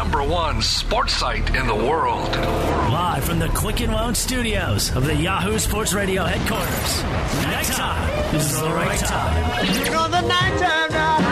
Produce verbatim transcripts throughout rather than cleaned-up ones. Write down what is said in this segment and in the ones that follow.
number one sports site in the world. Live from the Quicken Loan Studios of the Yahoo Sports Radio headquarters. Nighttime. This is the right time. You know the nighttime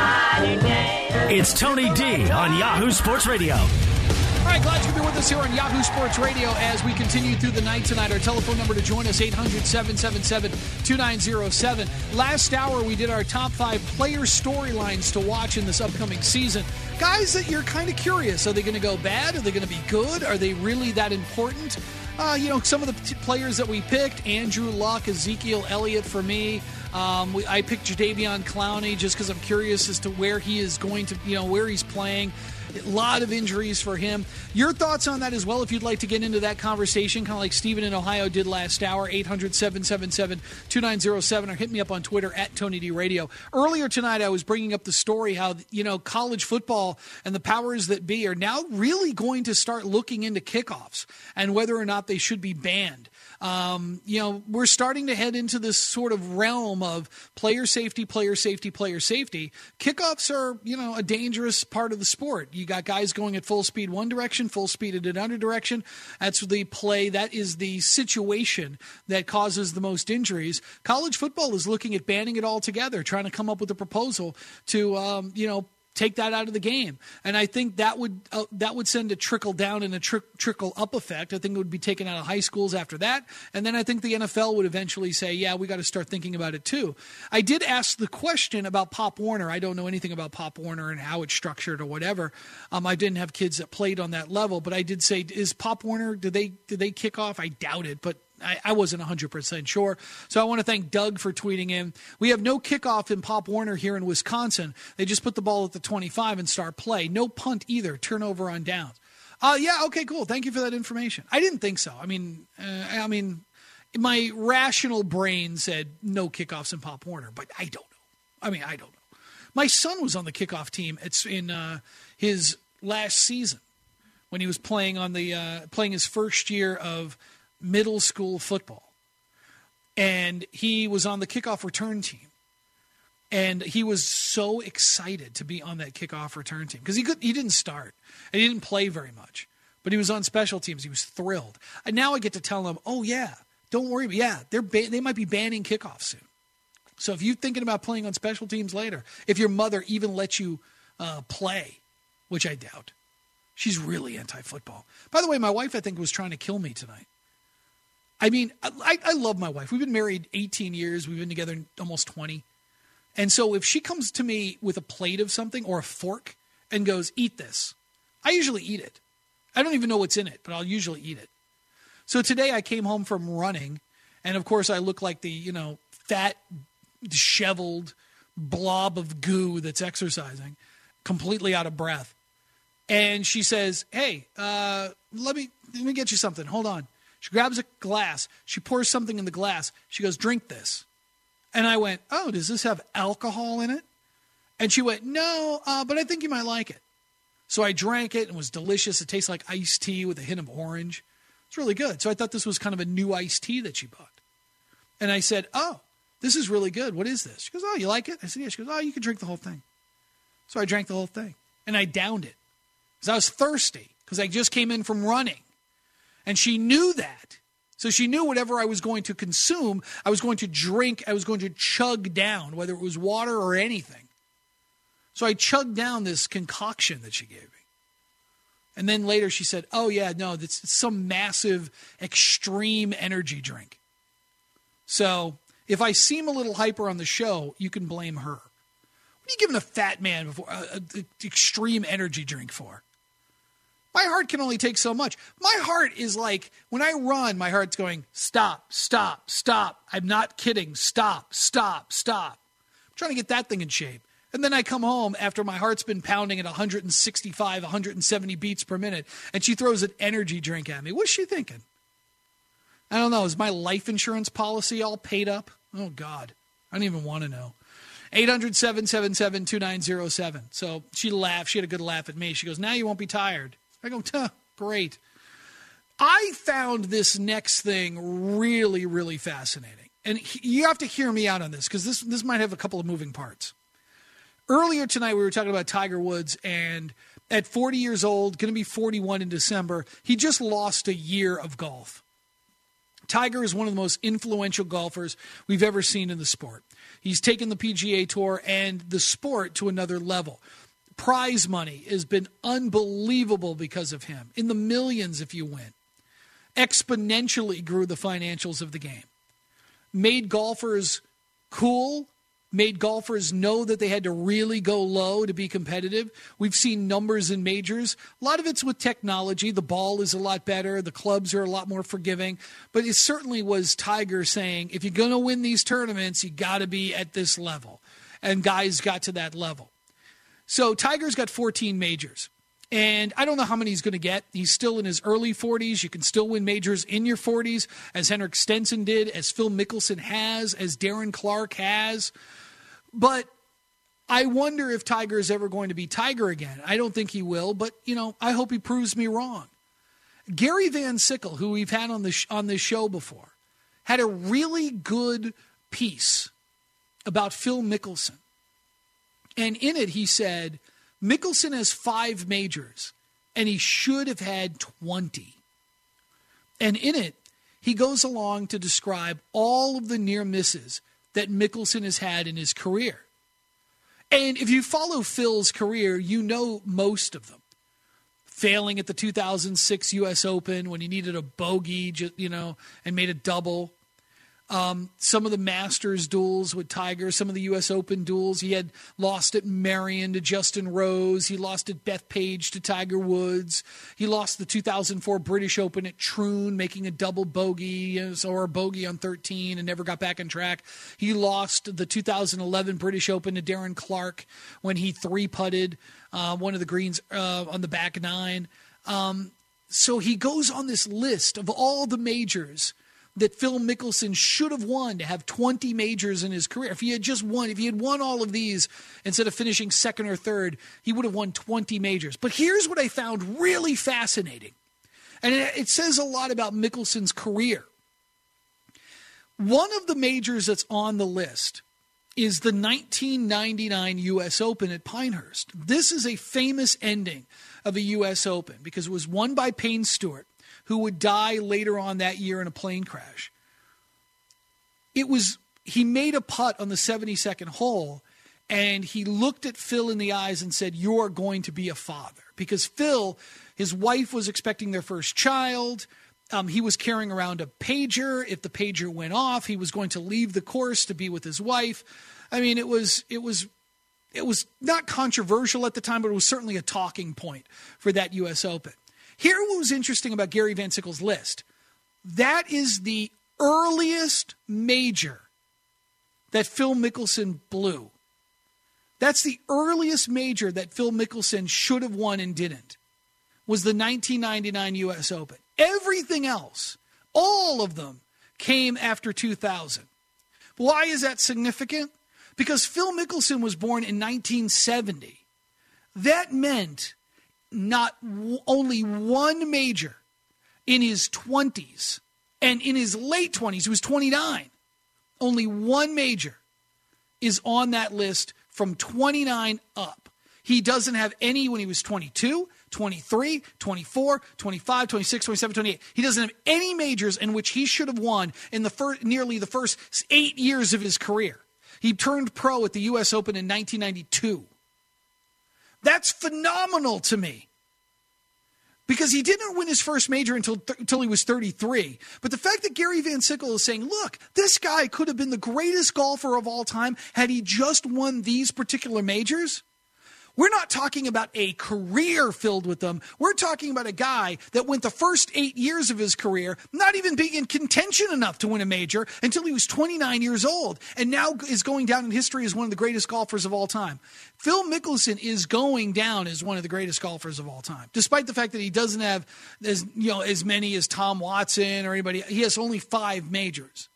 now. It's Tony D on Yahoo Sports Radio. All right, glad you could be with us here on Yahoo Sports Radio as we continue through the night tonight. Our telephone number to join us, eight hundred, seven seven seven, two nine zero seven. Last hour, we did our top five player storylines to watch in this upcoming season. Guys that you're kind of curious. Are they going to go bad? Are they going to be good? Are they really that important? Uh, you know, some of the t- players that we picked, Andrew Luck, Ezekiel Elliott for me. Um, we, I picked Jadeveon Clowney just because I'm curious as to where he is going to, you know, where he's playing. A lot of injuries for him. Your thoughts on that as well, if you'd like to get into that conversation, kind of like Stephen in Ohio did last hour, eight hundred, seven seven seven, two nine zero seven, or hit me up on Twitter at Tony D Radio. Earlier tonight, I was bringing up the story how, you know, college football and the powers that be are now really going to start looking into kickoffs and whether or not they should be banned. Um, you know, we're starting to head into this sort of realm of player safety, player safety, player safety. Kickoffs are, you know, a dangerous part of the sport. You got guys going at full speed one direction, full speed in another direction. That's the play. That is the situation that causes the most injuries. College football is looking at banning it altogether, trying to come up with a proposal to, um, you know, take that out of the game. And I think that would uh, that would send a trickle down and a tri- trickle up effect. I think it would be taken out of high schools after that. And then I think the N F L would eventually say, yeah, we got to start thinking about it too. I did ask the question about Pop Warner. I don't know anything about Pop Warner and how it's structured or whatever. Um, I didn't have kids that played on that level, but I did say, is Pop Warner, did they, did they kick off? I doubt it, but I, I wasn't one hundred percent sure. So I want to thank Doug for tweeting in. We have no kickoff in Pop Warner here in Wisconsin. They just put the ball at the twenty-five and start play. No punt either. Turnover on downs. Uh, yeah, okay, cool. Thank you for that information. I didn't think so. I mean, uh, I mean, my rational brain said no kickoffs in Pop Warner, but I don't know. I mean, I don't know. My son was on the kickoff team. It's in uh, his last season when he was playing on the uh, playing his first year of middle school football. And he was on the kickoff return team. And he was so excited to be on that kickoff return team because he could he didn't start and he didn't play very much, but he was on special teams. He was thrilled. And now I get to tell him, oh yeah, don't worry. Yeah, they're ba- they might be banning kickoffs soon. So if you're thinking about playing on special teams later, if your mother even lets you uh, play, which I doubt, she's really anti-football. By the way, my wife, I think, was trying to kill me tonight. I mean, I, I love my wife. We've been married eighteen years. We've been together almost twenty. And so if she comes to me with a plate of something or a fork and goes, eat this, I usually eat it. I don't even know what's in it, but I'll usually eat it. So today I came home from running, and of course I look like the, you know, fat, disheveled blob of goo that's exercising, completely out of breath. And she says, hey, uh, let me let me get you something. Hold on. She grabs a glass. She pours something in the glass. She goes, drink this. And I went, oh, does this have alcohol in it? And she went, no, uh, but I think you might like it. So I drank it and it was delicious. It tastes like iced tea with a hint of orange. It's really good. So I thought this was kind of a new iced tea that she bought. And I said, oh, this is really good. What is this? She goes, oh, you like it? I said, yeah. She goes, oh, you can drink the whole thing. So I drank the whole thing. And I downed it because I was thirsty because I just came in from running. And she knew that. So she knew whatever I was going to consume, I was going to drink, I was going to chug down, whether it was water or anything. So I chugged down this concoction that she gave me. And then later she said, oh, yeah, no, it's some massive, extreme energy drink. So if I seem a little hyper on the show, you can blame her. What are you giving a fat man before an extreme energy drink for? My heart can only take so much. My heart is like, when I run, my heart's going, stop, stop, stop. I'm not kidding. Stop, stop, stop. I'm trying to get that thing in shape. And then I come home after my heart's been pounding at one sixty-five, one seventy beats per minute, and she throws an energy drink at me. What's she thinking? I don't know. Is my life insurance policy all paid up? Oh, God. I don't even want to know. eight hundred, seven seven seven, two nine zero seven. So she laughed. She had a good laugh at me. She goes, now you won't be tired. I go, huh, great. I found this next thing really, really fascinating. And he, you have to hear me out on this because this, this might have a couple of moving parts. Earlier tonight, we were talking about Tiger Woods and at forty years old, going to be forty-one in December, he just lost a year of golf. Tiger is one of the most influential golfers we've ever seen in the sport. He's taken the P G A Tour and the sport to another level. Prize money has been unbelievable because of him, in the millions if you win. Exponentially grew the financials of the game. Made golfers cool, made golfers know that they had to really go low to be competitive. We've seen numbers in majors. A lot of it's with technology. The ball is a lot better. The clubs are a lot more forgiving. But it certainly was Tiger saying, if you're going to win these tournaments, you got to be at this level. And guys got to that level. So Tiger's got fourteen majors. And I don't know how many he's going to get. He's still in his early forties. You can still win majors in your forties, as Henrik Stenson did, as Phil Mickelson has, as Darren Clarke has. But I wonder if Tiger is ever going to be Tiger again. I don't think he will, but, you know, I hope he proves me wrong. Gary Van Sickle, who we've had on, the sh- on this show before, had a really good piece about Phil Mickelson. And in it, he said, Mickelson has five majors, and he should have had twenty. And in it, he goes along to describe all of the near misses that Mickelson has had in his career. And if you follow Phil's career, you know most of them. Failing at the two thousand six U S Open when he needed a bogey, you know, and made a double. Um, some of the Masters duels with Tiger, some of the U S Open duels. He had lost at Merion to Justin Rose. He lost at Bethpage to Tiger Woods. He lost the two thousand four British Open at Troon, making a double bogey, you know, or a bogey on thirteen and never got back on track. He lost the two thousand eleven British Open to Darren Clarke when he three-putted uh, one of the greens uh, on the back nine. Um, so he goes on this list of all the majors that Phil Mickelson should have won to have twenty majors in his career. If he had just won, if he had won all of these instead of finishing second or third, he would have won twenty majors. But here's what I found really fascinating. And it, it says a lot about Mickelson's career. One of the majors that's on the list is the nineteen ninety-nine U S Open at Pinehurst. This is a famous ending of a U S Open because it was won by Payne Stewart, who would die later on that year in a plane crash. It was, he made a putt on the seventy-second hole, and he looked at Phil in the eyes and said, "You're going to be a father." Because Phil, his wife was expecting their first child. Um, he was carrying around a pager. If the pager went off, he was going to leave the course to be with his wife. I mean, it was, it was, it was not controversial at the time, but it was certainly a talking point for that U S Open. Here, what was interesting about Gary Van Sickle's list, that is the earliest major that Phil Mickelson blew. That's the earliest major that Phil Mickelson should have won and didn't, was the nineteen ninety-nine U S Open. Everything else, all of them, came after two thousand. Why is that significant? Because Phil Mickelson was born in nineteen seventy. That meant not w- only one major in his twenties, and in his late twenties, he was twenty-nine. Only one major is on that list from twenty-nine up. He doesn't have any when he was twenty-two, twenty-three, twenty-four, twenty-five, twenty-six, twenty-seven, twenty-eight. He doesn't have any majors in which he should have won in the first, nearly the first eight years of his career. He turned pro at the U S Open in nineteen ninety-two. That's phenomenal to me. Because he didn't win his first major until th- until he was thirty-three. But the fact that Gary Van Sickle is saying, look, this guy could have been the greatest golfer of all time had he just won these particular majors. We're not talking about a career filled with them. We're talking about a guy that went the first eight years of his career not even being in contention enough to win a major until he was twenty-nine years old, and now is going down in history as one of the greatest golfers of all time. Phil Mickelson is going down as one of the greatest golfers of all time, despite the fact that he doesn't have as, you know, as many as Tom Watson or anybody. He has only five majors.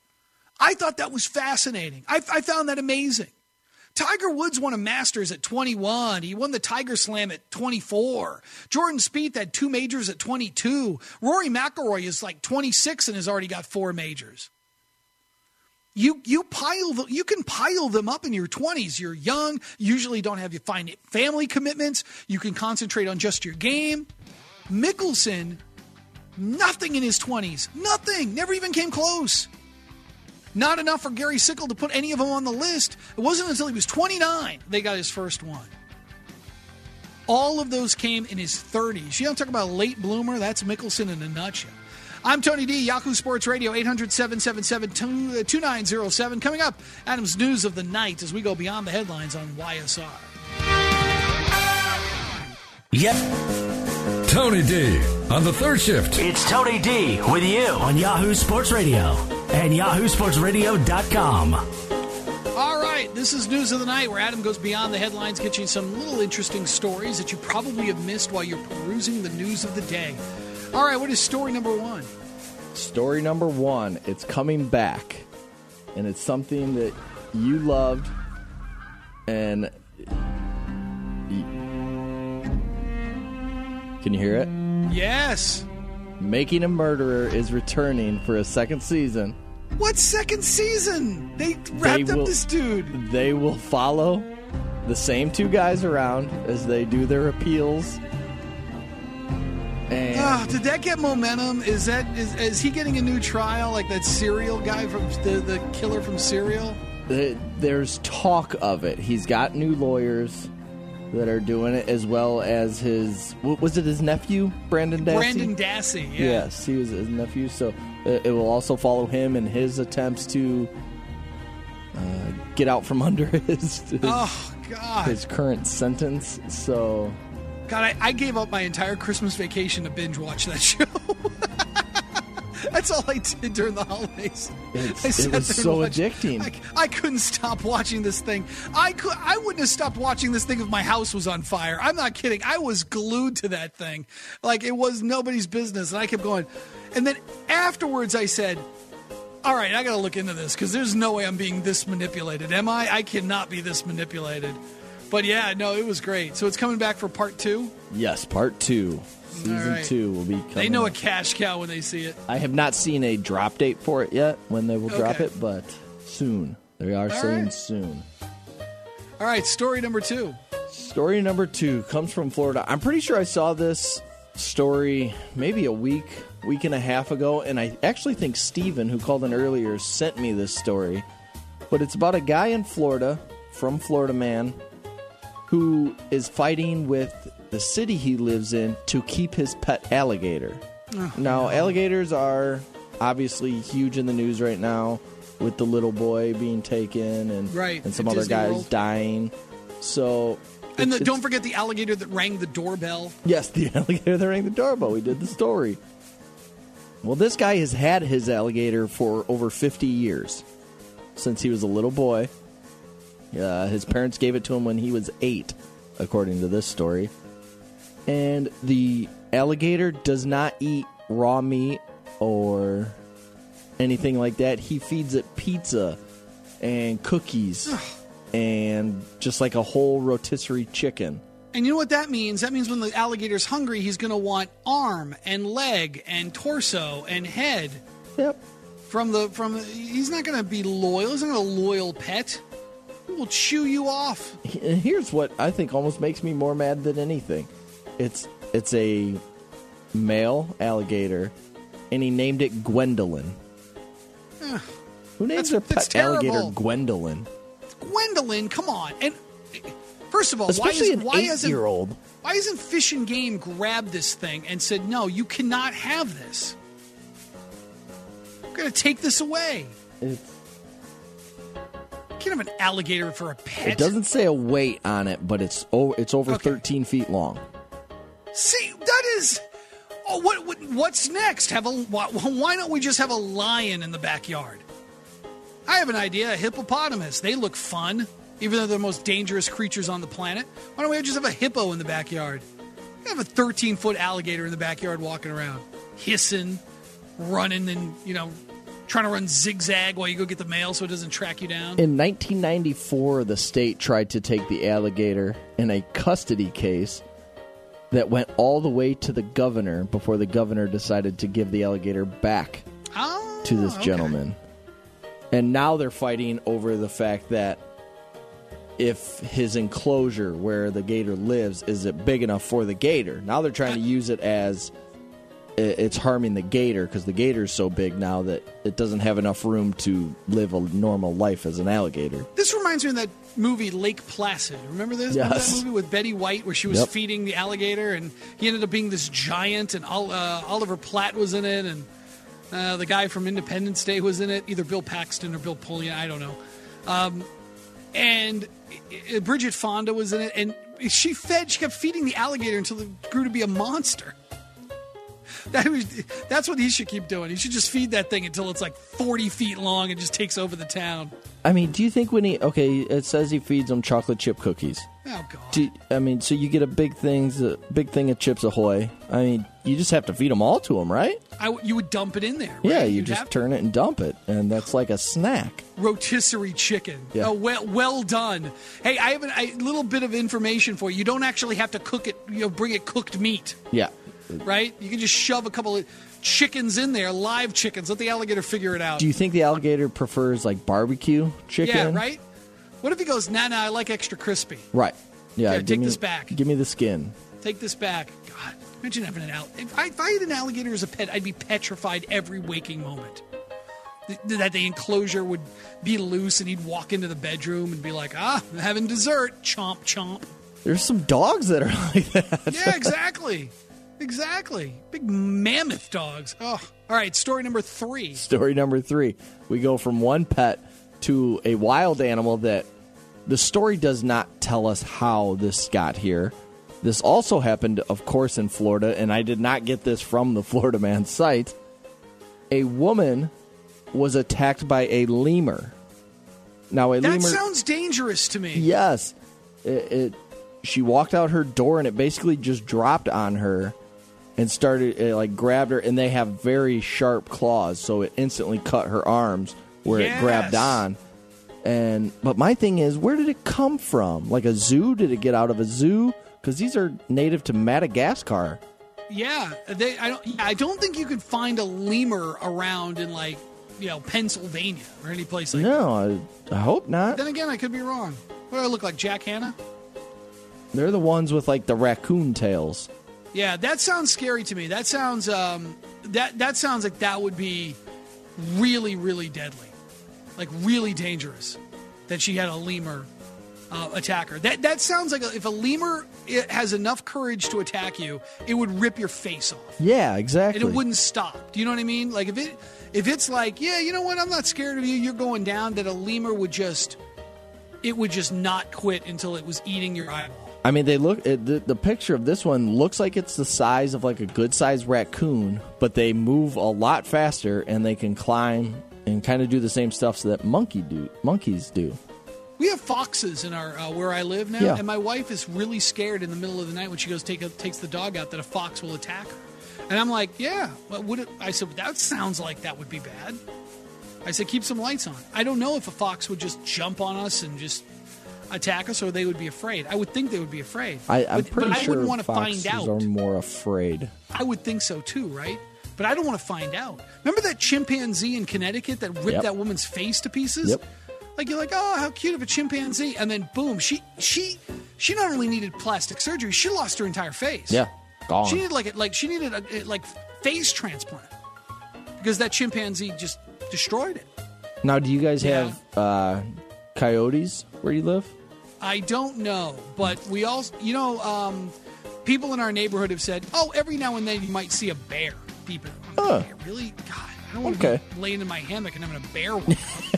I thought that was fascinating. I, I found that amazing. Tiger Woods won a Masters at twenty-one. He won the Tiger Slam at twenty-four. Jordan Spieth had two majors at twenty-two. Rory McIlroy is like twenty-six and has already got four majors. You you pile the, you can pile them up in your twenties. You're young, usually don't have your fine family commitments. You can concentrate on just your game. Mickelson, nothing in his twenties. Nothing. Never even came close. Not enough for Gary Sickle to put any of them on the list. It wasn't until he was twenty-nine they got his first one. All of those came in his thirties. You don't talk about a late bloomer. That's Mickelson in a nutshell. I'm Tony D, Yahoo Sports Radio, eight hundred, seven seven seven, two nine zero seven. Coming up, Adam's News of the Night as we go beyond the headlines on Y S R. Yep. Tony D on the third shift. It's Tony D with you on Yahoo Sports Radio and yahoo sports radio dot com. All right, this is News of the Night where Adam goes beyond the headlines, gets you some little interesting stories that you probably have missed while you're perusing the news of the day. All right, what is story number one? Story number one, it's coming back, and it's something that you loved, and can you hear it? Yes. Making a Murderer is returning for a second season. What second season? They wrapped They up will- this dude. They will follow the same two guys around as they do their appeals. And Oh, did that get momentum? Is that is, is he getting a new trial like that Serial guy from the, the killer from Serial? th- there's talk of it. He's got new lawyers that are doing it, as well as his, what was it, his nephew, Brandon Dassey? Brandon Dassey, yeah. Yes, he was his nephew, so it, it will also follow him in his attempts to uh, get out from under his his, Oh God, his current sentence. So God, I, I gave up my entire Christmas vacation to binge watch that show. That's all I did during the holidays. It's- I it sat was there and so watched- addicting. I, I couldn't stop watching this thing. I could. I wouldn't have stopped watching this thing if my house was on fire. I'm not kidding. I was glued to that thing, like it was nobody's business, and I kept going. And then afterwards, I said, "All right, I got to look into this because there's no way I'm being this manipulated. Am I? I cannot be this manipulated." But yeah, no, it was great. So it's coming back for part two. yes, part two, season All right. two will be coming. They know a up. cash cow when they see it. I have not seen a drop date for it yet, when they will drop Okay. it, but soon. They are saying right. soon. All right, story number two. Story number two comes from Florida. I'm pretty sure I saw this story maybe a week, week and a half ago, and I actually think Steven, who called in earlier, sent me this story. But it's about a guy in Florida, from Florida Man, who is fighting with the city he lives in to keep his pet alligator. Now, alligators are obviously huge in the news right now, with the little boy being taken and, Right, and some at other Disney guys World. dying. So, And the, it's- don't forget the alligator that rang the doorbell. yes, the alligator that rang the doorbell. We did the story. Well, this guy has had his alligator for over fifty years, since he was a little boy. Uh, his parents gave it to him when he was eight, according to this story. And the alligator does not eat raw meat or anything like that. He feeds it pizza and cookies and just like a whole rotisserie chicken. And you know what that means? That means when the alligator's hungry, he's going to want arm and leg and torso and head Yep. from the from. The, he's not going to be loyal. He's not a loyal pet. He will chew you off. And here's what I think almost makes me more mad than anything. It's it's a male alligator, and he named it Gwendolyn. Who names That's- their that's pet alligator terrible. Gwendolyn? Gwendolyn, come on. And first of all, Especially why, is, an why hasn't eight-year-old. why hasn't Fish and Game grabbed this thing and said, "No, you cannot have this. I'm going to take this away. It's, You can't have an alligator for a pet." it doesn't say a weight on it, but it's oh, it's over Okay. thirteen feet long. See, that is. Oh, what, what what's next? Have a why, why don't we just have a lion in the backyard? I have an idea. A hippopotamus. They look fun, even though they're the most dangerous creatures on the planet. Why don't we just have a hippo in the backyard? We have a thirteen-foot alligator in the backyard walking around, hissing, running, and you know, trying to run zigzag while you go get the mail so it doesn't track you down. In nineteen ninety-four, the state tried to take the alligator in a custody case that went all the way to the governor before the governor decided to give the alligator back Oh, to this okay. gentleman. And now they're fighting over the fact that if his enclosure where the gator lives, is it big enough for the gator? Now they're trying to use it as it's harming the gator because the gator is so big now that it doesn't have enough room to live a normal life as an alligator. This reminds me of that movie Lake Placid. Remember this? Yes. Remember that movie with Betty White where she was Yep. feeding the alligator and he ended up being this giant and uh, Oliver Platt was in it and uh, the guy from Independence Day was in it, either Bill Paxton or Bill Pulliam, I don't know. Um, and uh, Bridget Fonda was in it and she fed, she kept feeding the alligator until it grew to be a monster. That was, that's what he should keep doing. He should just feed that thing until it's like forty feet long and just takes over the town. I mean, do you think when he... Okay, it says he feeds them chocolate chip cookies. Oh, God. Do you- I mean, so you get a big things, a big thing of Chips Ahoy. I mean, you just have to feed them all to him, right? I w you would dump it in there, right? Yeah, you You'd just have to. turn it and dump it, and that's like a snack. Rotisserie chicken. Yeah. Oh, well, well done. Hey, I have a I- little bit of information for you. You don't actually have to cook it. You know, bring it cooked meat, Yeah. right? You can just shove a couple of chickens in there, live chickens. Let the alligator figure it out. Do you think the alligator prefers like barbecue chicken? Yeah, right. What if he goes, nah, nah, I like extra crispy. Right. Yeah. Here, give take me- this back. Give me the skin. Take this back. God, imagine having an alligator. If I, if I had an alligator as a pet, I'd be petrified every waking moment. Th- that the enclosure would be loose and he'd walk into the bedroom and be like, ah, I'm having dessert. Chomp, chomp. There's some dogs that are like that. Yeah, exactly. Exactly. Big mammoth dogs. Oh. All right, story number three. Story number three. We go from one pet to a wild animal that the story does not tell us how this got here. This also happened, of course, in Florida, and I did not get this from the Florida Man site. A woman was attacked by a lemur. Now, a That lemur. sounds dangerous to me. Yes. It, it. She walked out her door, and it basically just dropped on her and started, it, like, grabbed her, and they have very sharp claws, so it instantly cut her arms where Yes. it grabbed on. And but my thing is, where did it come from? Like a zoo? Did it get out of a zoo? Because these are native to Madagascar. Yeah, they. I don't. I don't think you could find a lemur around in like, you know, Pennsylvania or any place like that. No, I, I hope not. Then again, I could be wrong. What do I look like, Jack Hanna? They're the ones with like the raccoon tails. Yeah, that sounds scary to me. That sounds um that that sounds like that would be really really deadly, like really dangerous. That she had a lemur uh, attack her. That that sounds like a, if a lemur it has enough courage to attack you, it would rip your face off. Yeah, exactly. And it wouldn't stop. Do you know what I mean? Like if it if it's like, yeah, you know what, I'm not scared of you, you're going down, that a lemur would just it would just not quit until it was eating your eyeball. I mean, they look. It, the, the picture of this one looks like it's the size of like a good-sized raccoon, but they move a lot faster and they can climb and kind of do the same stuff that monkey do. Monkeys do. We have foxes in our uh, where I live now, Yeah. and my wife is really scared in the middle of the night when she goes take a, takes the dog out that a fox will attack her. And I'm like, yeah, what would it? I said that sounds like that would be bad. I said keep some lights on. I don't know if a fox would just jump on us and just attack us, or they would be afraid. I would think they would be afraid. I, I'm but, pretty but I sure wouldn't want to foxes find out. are more afraid. I would think so too, right? But I don't want to find out. Remember that chimpanzee in Connecticut that ripped Yep. that woman's face to pieces? Yep. Like you're like, oh, how cute of a chimpanzee, and then boom, she she she not only needed plastic surgery, she lost her entire face. Yeah, gone. She needed like a, like she needed a, a like face transplant because that chimpanzee just destroyed it. Now, do you guys Yeah. have uh, coyotes where you live? I don't know, but we all, you know, um, people in our neighborhood have said, oh, every now and then you might see a bear peeping. I'm like, Huh. "Bear? Really? God, I don't want Okay. to be laying in my hammock and having a bear walk."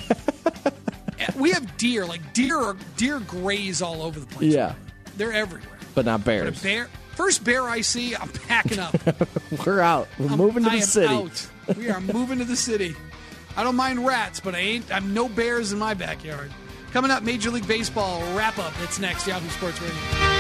We have deer, like deer, are, deer graze all over the place. Yeah, They're everywhere. but not But bears. a bear, first bear I see, I'm packing up. We're out. We're I'm- moving to I the am city. out. We are moving to the city. I don't mind rats, but I ain't. I'm no bears in my backyard. Coming up, Major League Baseball wrap up. That's next. Yahoo Sports Radio.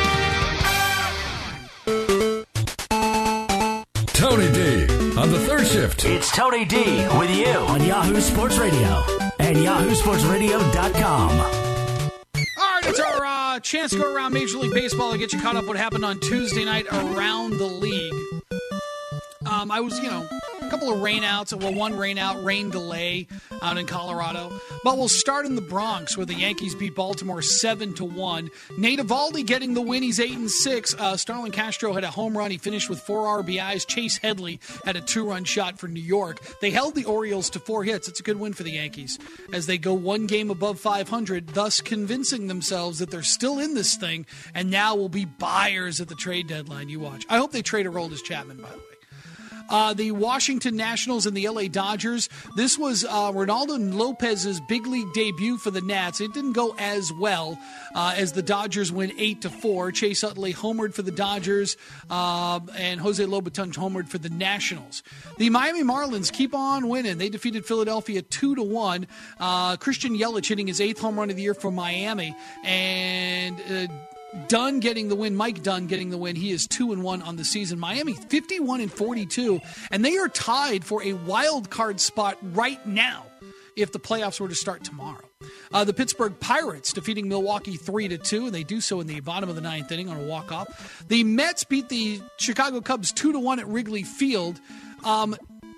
Tony D on the third shift. It's Tony D with you on Yahoo Sports Radio and yahoo sports radio dot com. All right, it's our uh, chance to go around Major League Baseball and get you caught up what happened on Tuesday night around the league. Um, I was, you know, couple of rainouts, well, one rainout, rain delay out in Colorado. But we'll start in the Bronx, where the Yankees beat Baltimore seven to one. Nate Eovaldi getting the win. He's eight and six. Uh, Starlin Castro had a home run. He finished with four R B Is. Chase Headley had a two-run shot for New York. They held the Orioles to four hits. It's a good win for the Yankees as they go one game above five hundred, thus convincing themselves that they're still in this thing and now will be buyers at the trade deadline. You watch. I hope they trade Aroldis Chapman, by the way. Uh, the Washington Nationals and the L A Dodgers. This was uh, Ronaldo Lopez's big league debut for the Nats. It didn't go as well uh, as the Dodgers win eight to four. Chase Utley homered for the Dodgers, uh, and Jose Lobaton homered for the Nationals. The Miami Marlins keep on winning. They defeated Philadelphia two to one. Uh, Christian Yelich hitting his eighth home run of the year for Miami, and Uh, Dunn getting the win. Mike Dunn getting the win. He is two and one on the season. Miami fifty-one and forty-two, and they are tied for a wild card spot right now if the playoffs were to start tomorrow. Uh, the Pittsburgh Pirates defeating Milwaukee three to two, and they do so in the bottom of the ninth inning on a walk-off. The Mets beat the Chicago Cubs two to one at Wrigley Field. Um,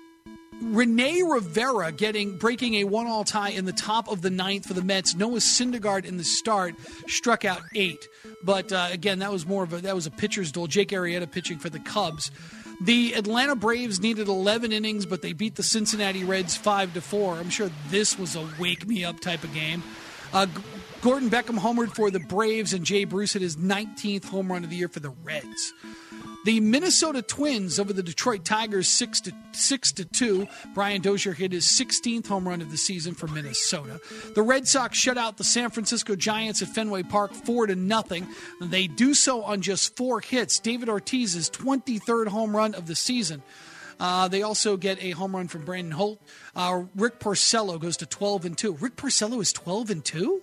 Rene Rivera getting breaking a one-all tie in the top of the ninth for the Mets. Noah Syndergaard in the start struck out eight, but uh, again, that was more of a that was a pitcher's duel. Jake Arrieta pitching for the Cubs. The Atlanta Braves needed eleven innings, but they beat the Cincinnati Reds five to four. I'm sure this was a wake-me-up type of game. Uh, Gordon Beckham homered for the Braves, and Jay Bruce hit his nineteenth home run of the year for the Reds. The Minnesota Twins over the Detroit Tigers six to six to two. Brian Dozier hit his sixteenth home run of the season for Minnesota. The Red Sox shut out the San Francisco Giants at Fenway Park four to nothing. They do so on just four hits. David Ortiz's twenty-third home run of the season. Uh, they also get a home run from Brandon Holt. Uh, Rick Porcello goes to twelve and two. Rick Porcello is twelve and two?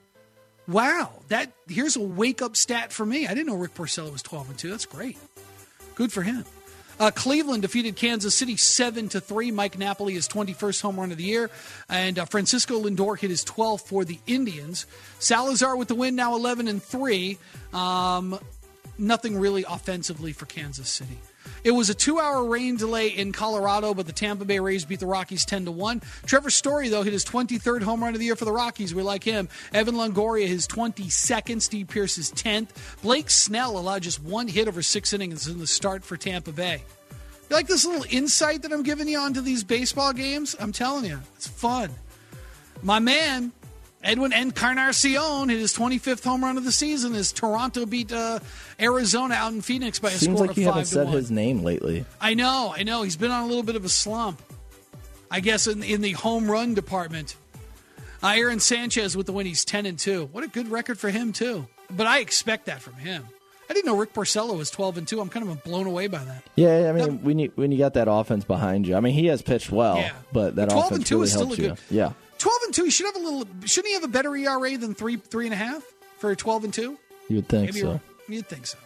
Wow, that here's a wake-up stat for me. I didn't know Rick Porcello was twelve and two. That's great. Good for him. Uh, Cleveland defeated Kansas City seven to three. Mike Napoli, his twenty-first home run of the year. And uh, Francisco Lindor hit his twelfth for the Indians. Salazar with the win, now eleven and three. Um, nothing really offensively for Kansas City. It was a two-hour rain delay in Colorado, but the Tampa Bay Rays beat the Rockies ten to one. Trevor Story, though, hit his twenty-third home run of the year for the Rockies. We like him. Evan Longoria, his twenty-second. Steve Pearce, his tenth. Blake Snell allowed just one hit over six innings in the start for Tampa Bay. You like this little insight that I'm giving you onto these baseball games? I'm telling you, it's fun. My man, Edwin Encarnacion, hit his twenty-fifth home run of the season as Toronto beat uh, Arizona out in Phoenix by a Seems score like of you five haven't to said one. his name lately. I know, I know. He's been on a little bit of a slump, I guess, in, in the home run department. Uh, Aaron Sanchez with the win. He's ten and two. What a good record for him, too. But I expect that from him. I didn't know Rick Porcello was twelve and two. I'm kind of blown away by that. Yeah, I mean, Now, when you when you got that offense behind you, I mean, he has pitched well, Yeah. but that twelve offense and two really is still helps a you. good. Yeah, twelve and two. He should have a little. Shouldn't he have a better E R A than three, three and a half for twelve and two? you would think Maybe so. you're- You'd think so.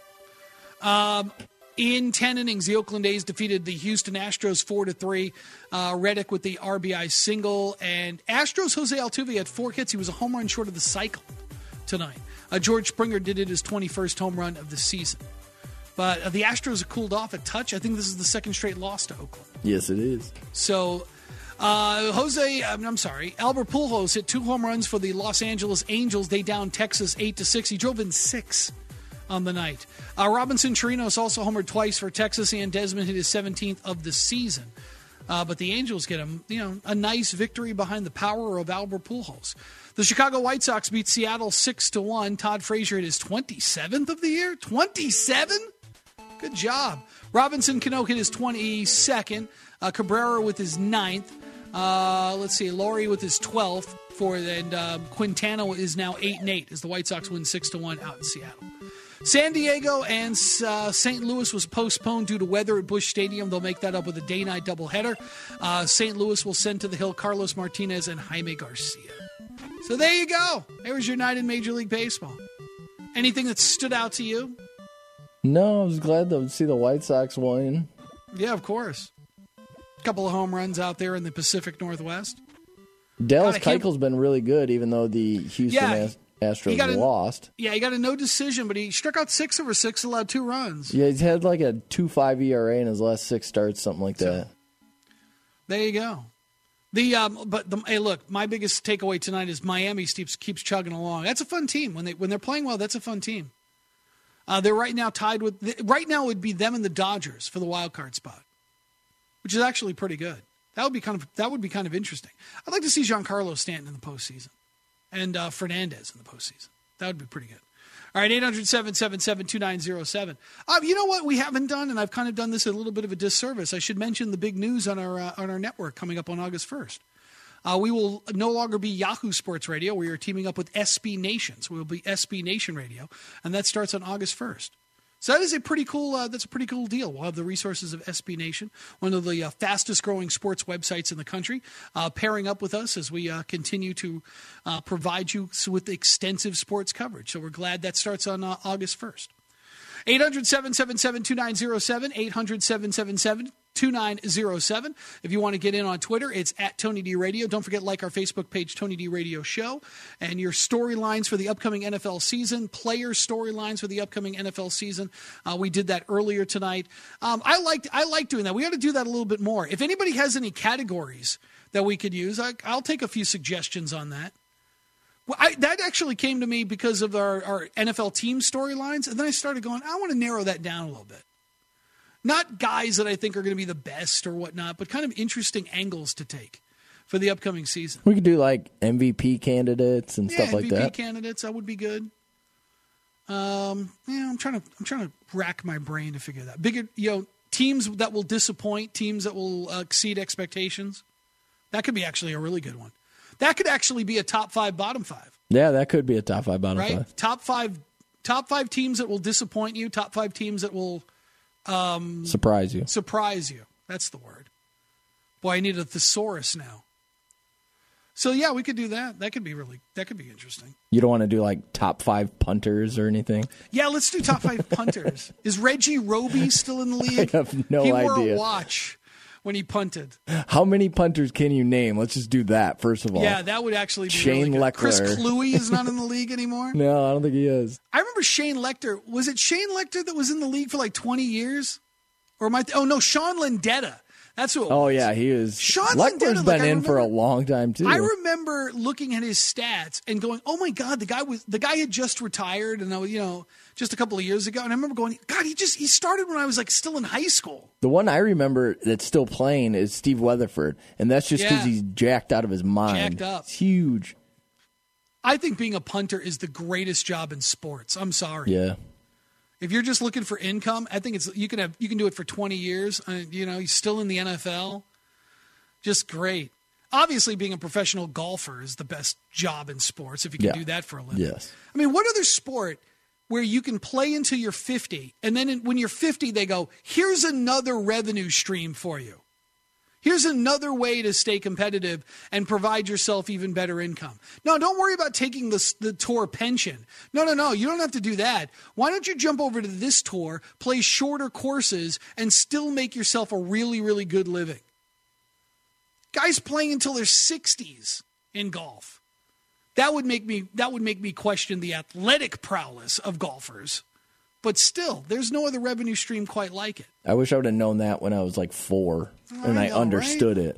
Um, in ten innings, the Oakland A's defeated the Houston Astros four to three. Uh, Reddick with the R B I single, and Astros Jose Altuve had four hits. He was a home run short of the cycle tonight. Uh, George Springer did it his twenty-first home run of the season. But uh, the Astros have cooled off a touch. I think this is the second straight loss to Oakland. Yes, it is. So, uh, Jose, I'm, I'm sorry, Albert Pujols hit two home runs for the Los Angeles Angels. They downed Texas eight to six. He drove in six on the night. Uh, Robinson Chirinos also homered twice for Texas, and Desmond hit his seventeenth of the season. Uh, but the Angels get a, you know, a nice victory behind the power of Albert Pujols. The Chicago White Sox beat Seattle six to one. Todd Frazier hit his twenty-seventh of the year. twenty-seven? Good job. Robinson Cano hit his twenty-second. Uh, Cabrera with his ninth. Uh, let's see, Laurie with his twelfth. For and uh, Quintana is now eight and eight as the White Sox win six to one out in Seattle. San Diego and uh, Saint Louis was postponed due to weather at Busch Stadium. They'll make that up with a day-night doubleheader. Uh, Saint Louis will send to the Hill Carlos Martinez and Jaime Garcia. So there you go. There was your night in Major League Baseball. Anything that stood out to you? No, I was glad to see the White Sox win. Yeah, of course. A couple of home runs out there in the Pacific Northwest. Dallas God, Keuchel's been really good, even though the Houston Yeah, Ast- Astros got a- lost. Yeah, he got a no decision, but he struck out six over six, allowed two runs. Yeah, he's had like a two point five E R A in his last six starts, something like that. There you go. The um, but the, hey, look, my biggest takeaway tonight is Miami keeps keeps chugging along. That's a fun team when they when they're playing well. That's a fun team. Uh, they're right now tied with right now it would be them and the Dodgers for the wild card spot, which is actually pretty good. That would be kind of that would be kind of interesting. I'd like to see Giancarlo Stanton in the postseason and uh, Fernandez in the postseason. That would be pretty good. All right, eight hundred, seven seven seven, two nine zero seven. Uh, you know what we haven't done, and I've kind of done this a little bit of a disservice. I should mention the big news on our uh, on our network coming up on August first. Uh, we will no longer be Yahoo Sports Radio. We are teaming up with S B Nation. So we will be S B Nation Radio, and that starts on August first. So that is a pretty cool. Uh, that's a pretty cool deal. We'll have the resources of S B Nation, one of the uh, fastest-growing sports websites in the country, uh, pairing up with us as we uh, continue to uh, provide you with extensive sports coverage. So we're glad that starts on uh, August first. eight hundred, seven seven seven, two nine zero seven, eight hundred, seven seven seven, two nine zero seven. If you want to get in on Twitter, it's at Tony D Radio. Don't forget, like our Facebook page, Tony D Radio Show. And your storylines for the upcoming N F L season, player storylines for the upcoming N F L season. Uh, we did that earlier tonight. Um, I liked I like doing that. We ought to do that a little bit more. If anybody has any categories that we could use, I, I'll take a few suggestions on that. Well, I, that actually came to me because of our, our N F L team storylines. And then I started going, I want to narrow that down a little bit. Not guys that I think are going to be the best or whatnot, but kind of interesting angles to take for the upcoming season. We could do like M V P candidates and yeah, stuff like M V P that. candidates, that would be good. Um, yeah, I'm trying to I'm trying to rack my brain to figure that. Bigger, you know, teams that will disappoint, teams that will uh, exceed expectations. That could be actually a really good one. That could actually be a top five, bottom five. Yeah, that could be a top five, bottom right? five. Top five, top five teams that will disappoint you. Top five teams that will um, surprise you. Surprise you. That's the word. Boy, I need a thesaurus now. So yeah, we could do that. That could be really. That could be interesting. You don't want to do like top five punters or anything? Yeah, let's do top five punters. Is Reggie Roby still in the league? I have no he idea. He wore a watch when he punted. How many punters can you name? Let's just do that first of all. Yeah, that would actually be Shane really good. Leckler. Chris Kluwe is not in the league anymore. No, I don't think he is. I remember Shane Lechter. Was it Shane Lechter that was in the league for like twenty years? Or am I? Th- oh no, Sean Landetta. That's who it was. Oh yeah, he is. Sean Leclerc's Landetta, been like, in remember, for a long time too. I remember looking at his stats and going, "Oh my God, the guy was the guy had just retired," and I was, you know, just a couple of years ago. And I remember going, "God, he just he started when I was like still in high school." The one I remember that's still playing is Steve Weatherford, and that's just because Yeah. he's jacked out of his mind. Jacked up. It's huge. I think being a punter is the greatest job in sports. I'm sorry. Yeah. If you're just looking for income, I think it's you can have you can do it for twenty years. Uh, you know, he's still in the N F L. Just great. Obviously, being a professional golfer is the best job in sports if you can Yeah. do that for a living. Yes. I mean, what other sport where you can play until you're fifty, and then in, when you're fifty, they go, here's another revenue stream for you. Here's another way to stay competitive and provide yourself even better income. No, don't worry about taking the, the tour pension. No, no, no. You don't have to do that. Why don't you jump over to this tour, play shorter courses, and still make yourself a really, really good living? Guys playing until their sixties in golf. That would make me that would make me question the athletic prowess of golfers. But still, there's no other revenue stream quite like it. I wish I would have known that when I was like four, and I, I know, understood right? it.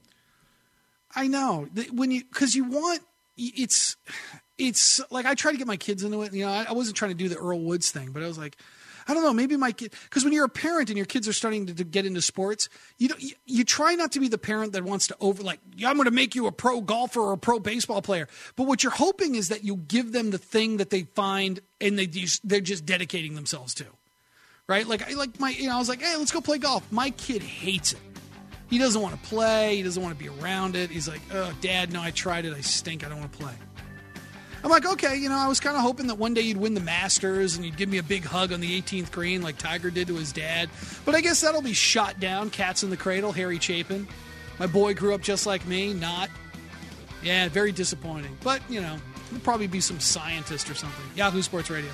I know when you because you want it's it's like I try to get my kids into it. You know, I, I wasn't trying to do the Earl Woods thing, but I was like, I don't know, maybe my kid, because when you're a parent and your kids are starting to, to get into sports, you don't, you, you try not to be the parent that wants to over, like, yeah, I'm going to make you a pro golfer or a pro baseball player. But what you're hoping is that you give them the thing that they find and they just, they're just dedicating themselves to, right? Like, I like my, you know, I was like, hey, let's go play golf. My kid hates it. He doesn't want to play. He doesn't want to be around it. He's like, oh, Dad, no, I tried it. I stink. I don't want to play. I'm like, okay, you know, I was kind of hoping that one day you'd win the Masters and you'd give me a big hug on the eighteenth green like Tiger did to his dad. But I guess that'll be shot down. Cats in the Cradle, Harry Chapin. My boy grew up just like me, not. Yeah, very disappointing. But, you know, he'll probably be some scientist or something. Yahoo Sports Radio.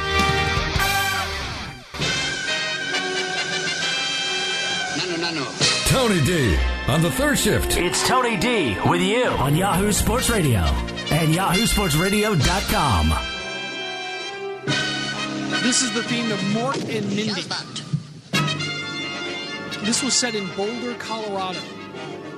No, no, no, no. Tony D on the third shift. It's Tony D with you on Yahoo Sports Radio and yahoo sports radio dot com. This is the theme of Mort and Mindy. This was set in Boulder, Colorado.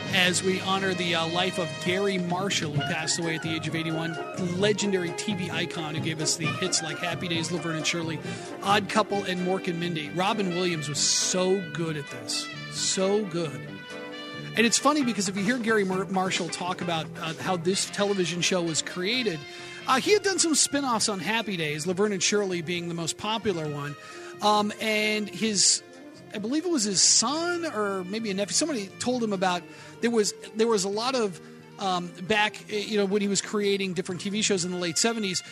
as we honor the uh, life of Gary Marshall, who passed away at the age of eighty-one. Legendary T V icon who gave us the hits like Happy Days, Laverne and Shirley, Odd Couple, and Mork and Mindy. Robin Williams was so good at this. So good. And it's funny because if you hear Gary Mar- Marshall talk about uh, how this television show was created, uh, he had done some spin-offs on Happy Days, Laverne and Shirley being the most popular one. Um, and his, I believe it was his son or maybe a nephew, somebody told him about, there was there was a lot of, um, back, you know, when he was creating different T V shows in the late seventies,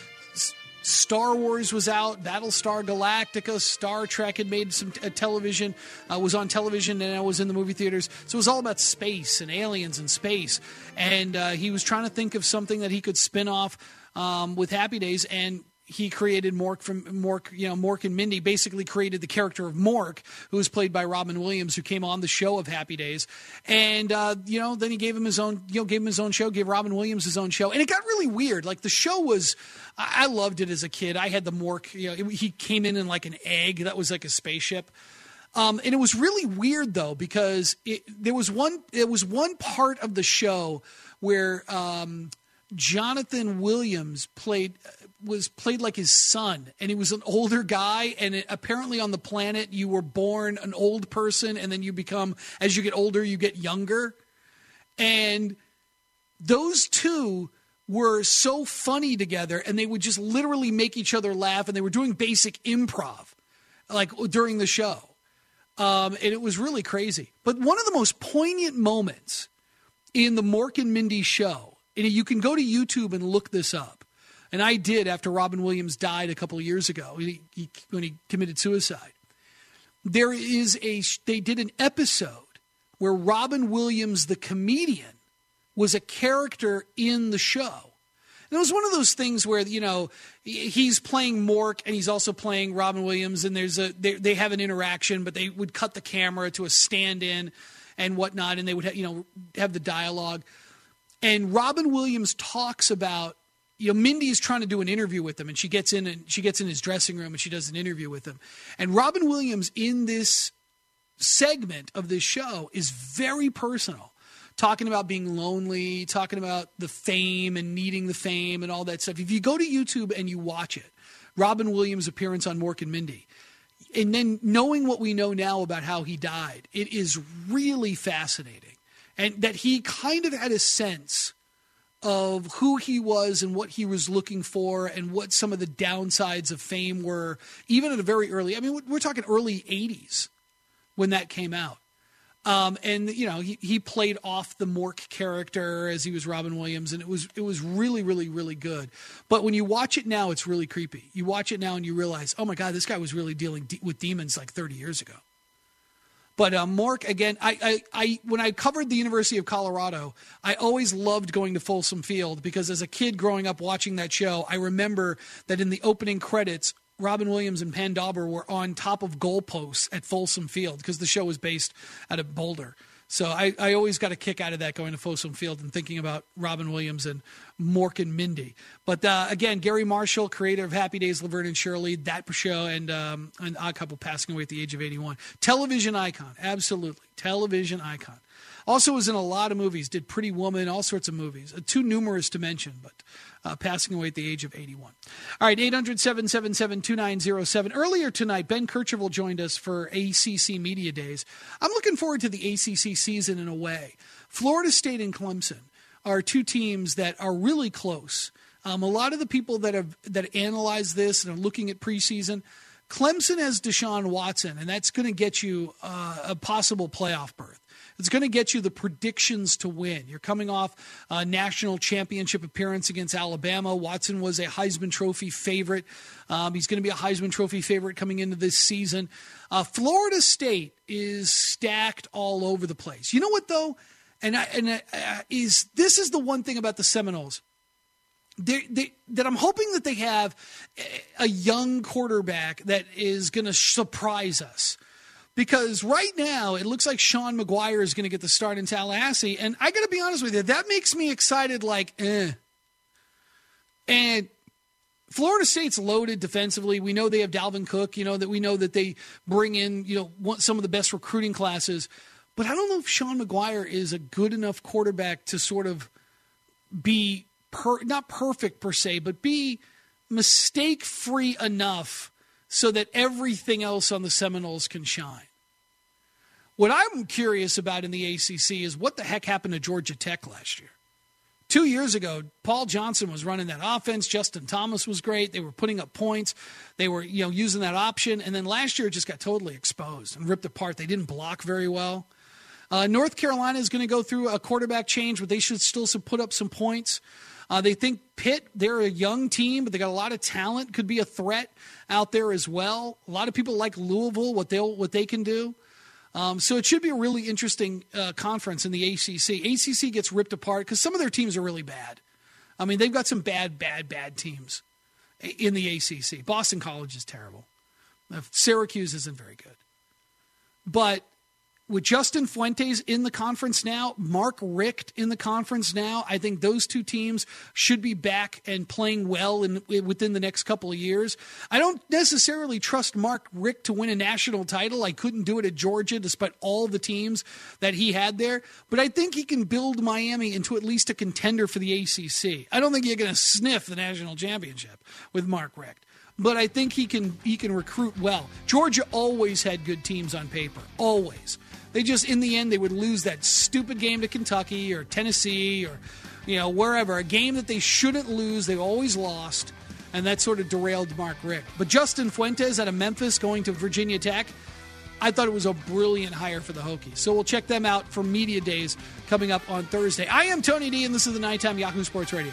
Star Wars was out, Battlestar Galactica, Star Trek had made some t- television, uh, was on television, and I was in the movie theaters. So it was all about space and aliens and space. And uh, he was trying to think of something that he could spin off um, with Happy Days, and he created Mork from Mork, you know, Mork and Mindy, basically created the character of Mork, who was played by Robin Williams, who came on the show of Happy Days. And, uh, you know, then he gave him his own, you know, gave him his own show, gave Robin Williams his own show. And it got really weird. Like the show was, I, I loved it as a kid. I had the Mork, you know, it, he came in in like an egg. That was like a spaceship. Um, and it was really weird though, because it, there was one, there was one part of the show where, um, Jonathan Williams played was played like his son, and he was an older guy, and it, apparently on the planet you were born an old person, and then you become, as you get older, you get younger. And those two were so funny together, and they would just literally make each other laugh, and they were doing basic improv like during the show. Um, and it was really crazy. But one of the most poignant moments in the Mork and Mindy show, and you can go to YouTube and look this up. And I did after Robin Williams died a couple of years ago he, he, when he committed suicide. There is a, they did an episode where Robin Williams, the comedian, was a character in the show. And it was one of those things where, you know, he's playing Mork and he's also playing Robin Williams, and there's a, they, they have an interaction, but they would cut the camera to a stand-in and whatnot, and they would, ha- you know, have the dialogue. And Robin Williams talks about, you know, Mindy's trying to do an interview with him, and she gets in and she gets in his dressing room and she does an interview with him. And Robin Williams in this segment of this show is very personal, talking about being lonely, talking about the fame and needing the fame and all that stuff. If you go to YouTube and you watch it, Robin Williams' appearance on Mork and Mindy, and then knowing what we know now about how he died, it is really fascinating. And that he kind of had a sense of who he was and what he was looking for and what some of the downsides of fame were, even at a very early, I mean, we're talking early eighties when that came out. Um, and, you know, he, he played off the Mork character as he was Robin Williams, and it was it was really, really, really good. But when you watch it now, it's really creepy. You watch it now and you realize, oh, my God, this guy was really dealing de- with demons like thirty years ago. But uh, Mork, again, I, I, I when I covered the University of Colorado, I always loved going to Folsom Field because as a kid growing up watching that show, I remember that in the opening credits, Robin Williams and Pan Dauber were on top of goalposts at Folsom Field because the show was based out of Boulder. So I, I always got a kick out of that going to Folsom Field and thinking about Robin Williams and Mork and Mindy. But uh, again, Gary Marshall, creator of Happy Days, Laverne and Shirley, that show, and um, an Odd Couple, passing away at the age of eighty-one. Television icon, absolutely. Television icon. Also was in a lot of movies, did Pretty Woman, all sorts of movies. Uh, too numerous to mention, but uh, passing away at the age of eighty-one. All right, eight hundred, seven seven seven, two nine zero seven. Earlier tonight, Ben Kercheval joined us for A C C Media Days. I'm looking forward to the A C C season in a way. Florida State and Clemson are two teams that are really close. Um, a lot of the people that have that analyze this and are looking at preseason, Clemson has Deshaun Watson, and that's going to get you uh, a possible playoff berth. It's going to get you the predictions to win. You're coming off a national championship appearance against Alabama. Watson was a Heisman Trophy favorite. Um, he's going to be a Heisman Trophy favorite coming into this season. Uh, Florida State is stacked all over the place. You know what, though? And, I, and I, uh, is this is the one thing about the Seminoles. They, they, that I'm hoping that they have a young quarterback that is going to surprise us. Because right now, it looks like Sean McGuire is going to get the start in Tallahassee. And I got to be honest with you, that makes me excited like, eh. And Florida State's loaded defensively. We know they have Dalvin Cook. You know, that we know that they bring in, you know, some of the best recruiting classes. But I don't know if Sean McGuire is a good enough quarterback to sort of be per, not perfect per se, but be mistake-free enough so that everything else on the Seminoles can shine. What I'm curious about in the A C C is what the heck happened to Georgia Tech last year. Two years ago, Paul Johnson was running that offense. Justin Thomas was great. They were putting up points. They were, you know, using that option. And then last year it just got totally exposed and ripped apart. They didn't block very well. Uh, North Carolina is going to go through a quarterback change, but they should still put up some points. Uh, they think Pitt, they're a young team, but they got a lot of talent, could be a threat out there as well. A lot of people like Louisville, what they'll what they can do. Um, so it should be a really interesting uh, conference in the A C C. A C C gets ripped apart because some of their teams are really bad. I mean, they've got some bad, bad, bad teams in the A C C. Boston College is terrible. Syracuse isn't very good. But with Justin Fuentes in the conference now, Mark Richt in the conference now, I think those two teams should be back and playing well in, within the next couple of years. I don't necessarily trust Mark Richt to win a national title. I couldn't do it at Georgia despite all the teams that he had there. But I think he can build Miami into at least a contender for the A C C. I don't think you're going to sniff the national championship with Mark Richt. But I think he can he can recruit well. Georgia always had good teams on paper, always. They just, in the end, they would lose that stupid game to Kentucky or Tennessee or, you know, wherever. A game that they shouldn't lose, they always lost, and that sort of derailed Mark Richt. But Justin Fuentes out of Memphis going to Virginia Tech, I thought it was a brilliant hire for the Hokies. So we'll check them out for Media Days coming up on Thursday. I am Tony D, and this is the Nighttime Yahoo Sports Radio.